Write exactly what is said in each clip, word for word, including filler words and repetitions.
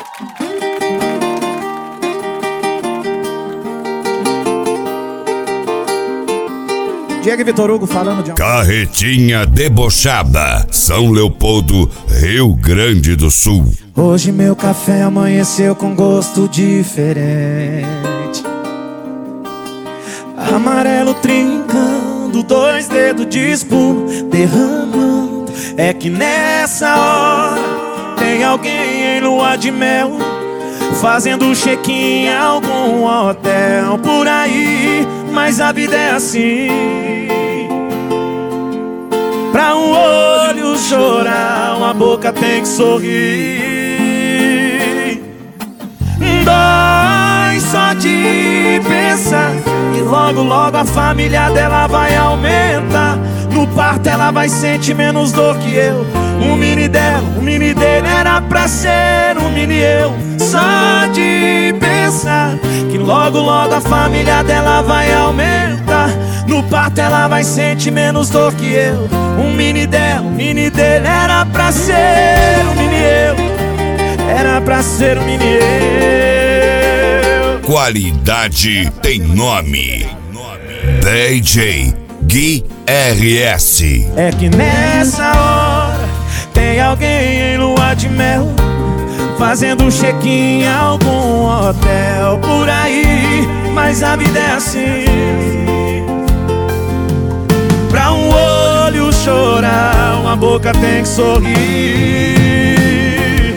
Diego e Vitor Hugo falando de... Carretinha Debochada, São Leopoldo, Rio Grande do Sul. Hoje meu café amanheceu com gosto diferente. Amarelo trincando, dois dedos de espuma derramando. É que nessa hora tem alguém em lua de mel, fazendo check-in em algum hotel por aí. Mas a vida é assim, pra um olho chorar, uma boca tem que sorrir. Dói só de pensar que logo, logo a família dela vai aumentar. No parto ela vai sentir menos dor que eu. O mini dela, o mini dele era pra ser um mini eu. Só de pensar que logo, logo a família dela vai aumentar. No parto ela vai sentir menos dor que eu. O mini dela, o mini dele era pra ser um mini eu. Era pra ser um mini eu. Qualidade tem nome. D J Gui R S. É que nessa hora tem alguém em lua de mel, fazendo check-in em algum hotel por aí. Mas a vida é assim, pra um olho chorar, uma boca tem que sorrir.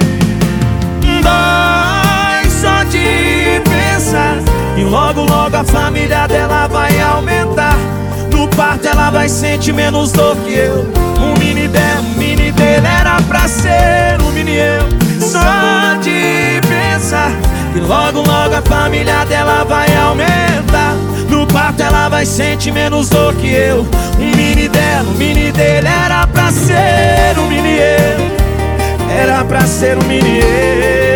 Dói só de pensar e logo, logo a família dela vai aumentar. No parto ela vai sentir menos dor que eu. O mini dela, o mini dele era pra ser um mini eu. Só de pensar que logo, logo a família dela vai aumentar. No parto ela vai sentir menos dor que eu. O mini dela, o mini dele era pra ser um mini eu. Era pra ser um mini eu.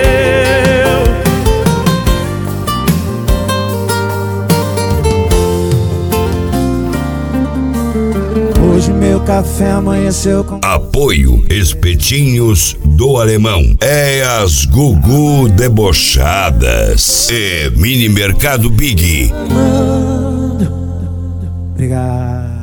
Hoje meu café amanheceu com... Apoio Espetinhos do Alemão, é as Gugu Debochadas e Mini Mercado Big. Obrigado.